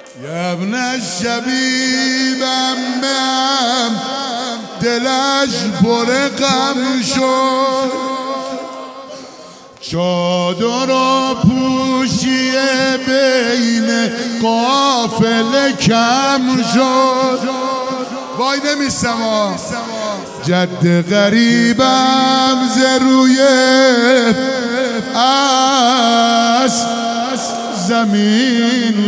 یا ابن الشبیبم دلش پر غم شد، چادر و پوشیه بین قافله کم شد. وای نمیستم جد غریبم ز روی اسب زمین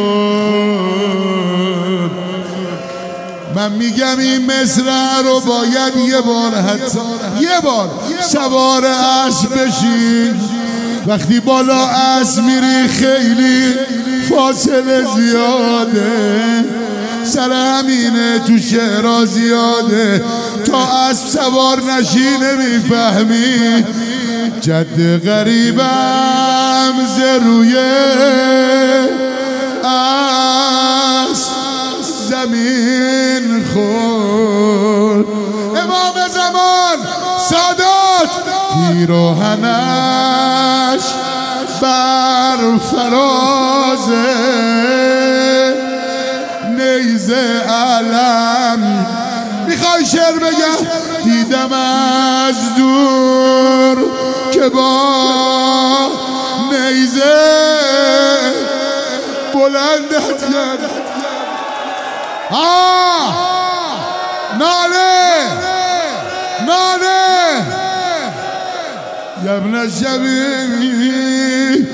خورد. من میگم این مصرع رو باید یه بار حتی یه بار سوار اسب بشین. وقتی بالا اسب میری خیلی فاصله زیاده، سر همینه تو شعرها زیاده، تا اسب سوار نشی نمیفهمی. جد غریبم ز روی اسب زمین خورد. امام زمان سادات پیراهنش بر فرازه، نیزه علم. میخوای شعر بگم؟ دیدم از دور که با نیزه بلندت کرد. ناله یا ابن الشبیب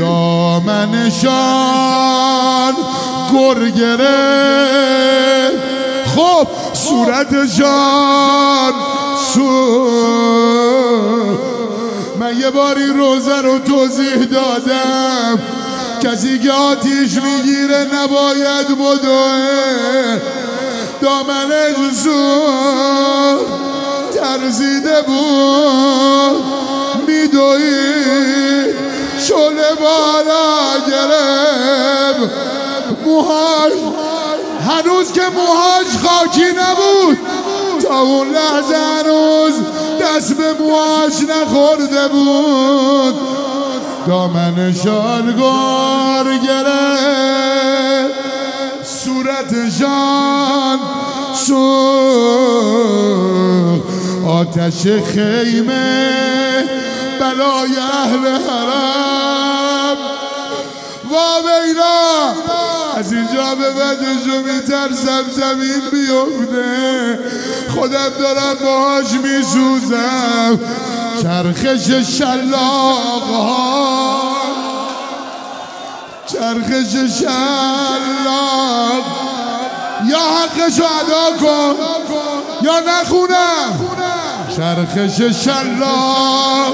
دامنشان گر گرفت. خب صورتشان من یه باری روزه رو توضیح دادم، کسی که آتیش میگیره نباید بدوه. دامنش ترزیده بود، میدوید شله بالا گرفت. موهاش هنوز که موهاش خاکی نبود، تا اون لحظه هنوز دست به موهاش نخورده بود. دامنشان گر گرفت، صورتشان سوخت. آتش خیمه بلای اهل حرم. واویلا از اینجا به بعدشو میترسم زمین بیفته، خودم دارم باهاش میسوزم. چرخش شلاق ها، چرخش شلاق. یا حقشو ادا کن یا نخونم. چرخش شلاق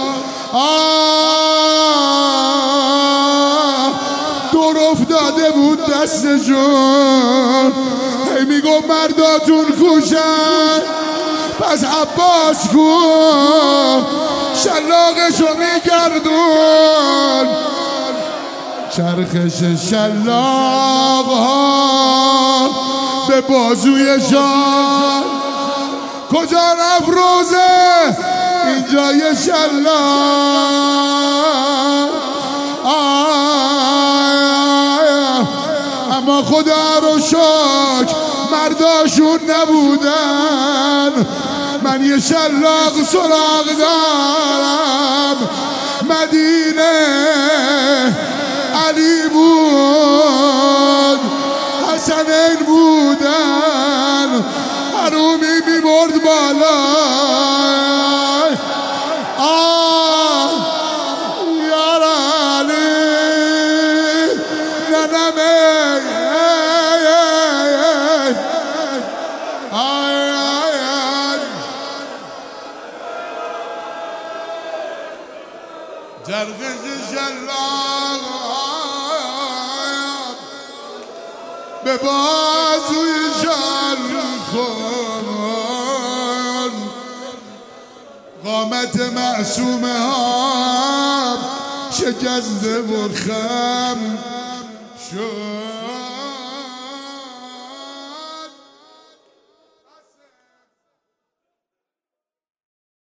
دور افتاده بود دستشون. هی میگو مرداتون کوشن، پس عباس کن شلاقشو میگردون. چرخش شلاق ها به بازویشان. کجا رفت روزه؟ اینجا یه شلاق. اما خدا رو شکر مرداشون نبودن. من یه شلاق سراغ دارم، مدینه علی بود، حسنین بودن، حرومی میبرد بالا. یار علی ننمه جرقش شلاق به بازوی خون. قامت معصومه ها شکسته و خم شد.